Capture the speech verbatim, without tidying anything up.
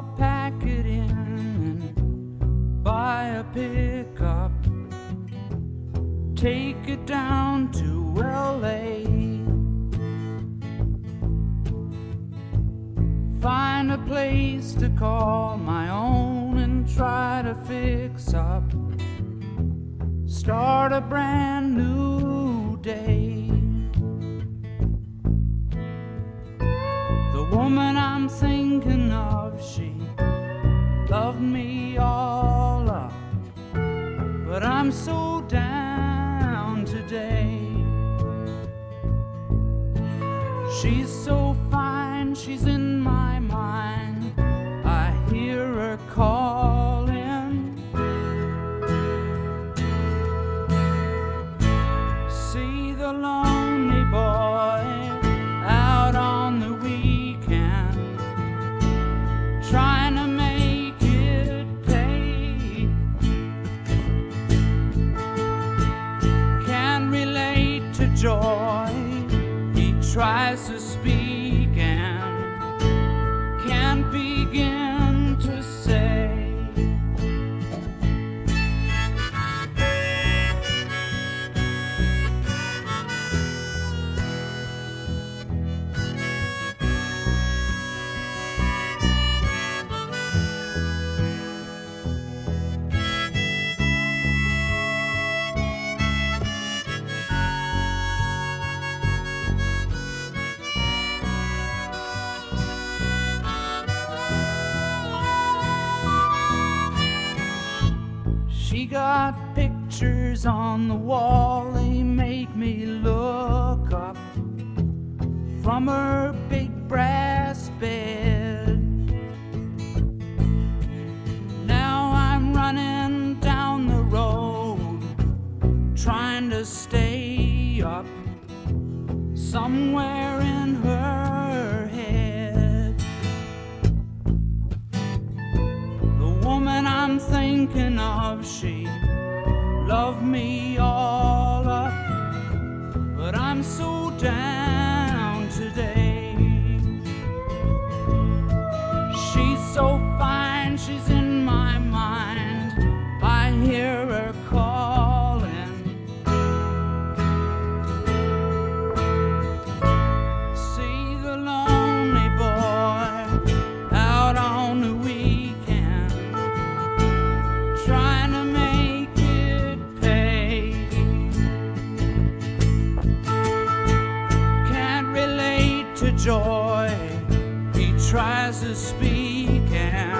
I'll pack it in and buy a pickup, take it down to L A, find a place to call my own and try to fix up, start a brand new day. The woman I'm thinking of, she loved me all up, but I'm so down today. She's so fine, she's in my mind, I hear her calling. See the lonely boy out on the weekend, trying to make it pay. Can't relate to joy, he tries to speak and can't begin to say. She got pictures on the wall, they make me look up from her big brass bed. Now I'm running down the road, trying to stay up somewhere in her head. The woman I'm thinking of, she loved me all up, but I'm so down today. She's so fine, she's in my mind, I hear her calling. See the lonely boy out on the weekend, trying to make it pay. Can't relate to joy, he tries to speak and